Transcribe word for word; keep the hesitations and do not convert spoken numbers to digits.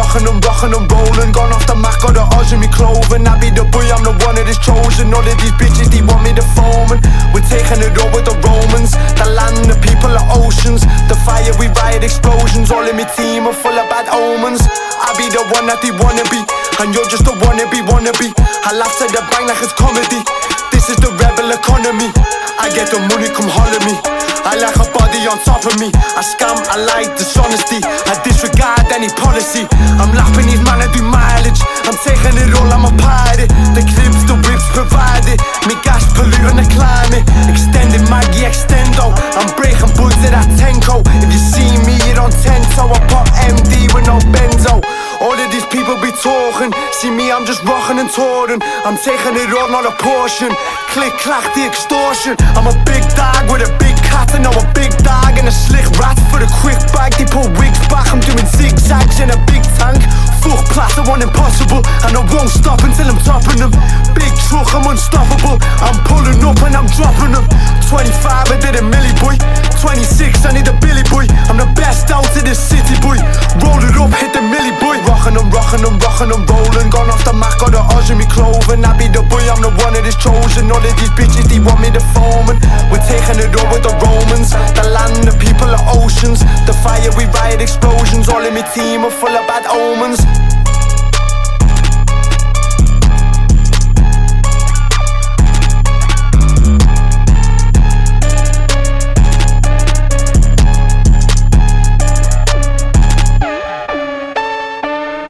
rocking them, rocking them, rolling. Gone off the Mac, got the odds in me clothing. I be the boy, I'm the one that is chosen. All of these bitches, they want me to foaming. We're taking it all with the Romans. The land, the people, the oceans. The fire, we riot explosions. All in me team are full of bad omens. I be the one that they wanna be, and you're just the wannabe, wannabe. I laugh to the bank like it's comedy. This is the rebel economy. I get the money, come holler me. I like a body on top of me. I scam, I like dishonesty. I disregard any policy. I'm lapping these man, I do mileage. I'm taking it all, I'm a pirate. The clips, the whips provided. Me gas polluting the climate. Extended Maggie extendo. I'm breaking buds at that Tenko. If you see me, you don't tento. I pop M D with no benzo. All of these people be talking. See me, I'm just rocking and touring. I'm taking it all, not a portion. Click, clack, the extortion. I'm a big dog with a big cat. And I'm a big dog and a slick rat. For the quick bag, they put wigs back. I'm doing zigzags in a big tank. Fuck plat, I want impossible. And I won't stop until I'm topping them. Big truck, I'm unstoppable. I'm pulling up and I'm dropping them. Twenty-five, I did a milli boy. Twenty-six, I need a Billy boy. I'm the best out of this city boy. Roll it up, hit the milli boy. Rockin' them, rockin' them, rockin' them, rolling. Gone off the Mac, got the odds in me clothing. I be the boy, I'm the one that is chosen. All of these bitches, they want me to foaming. We're taking it all with the Romans. The land, the people, the oceans. The fire, we riot explosions. All in me team are full of bad omens.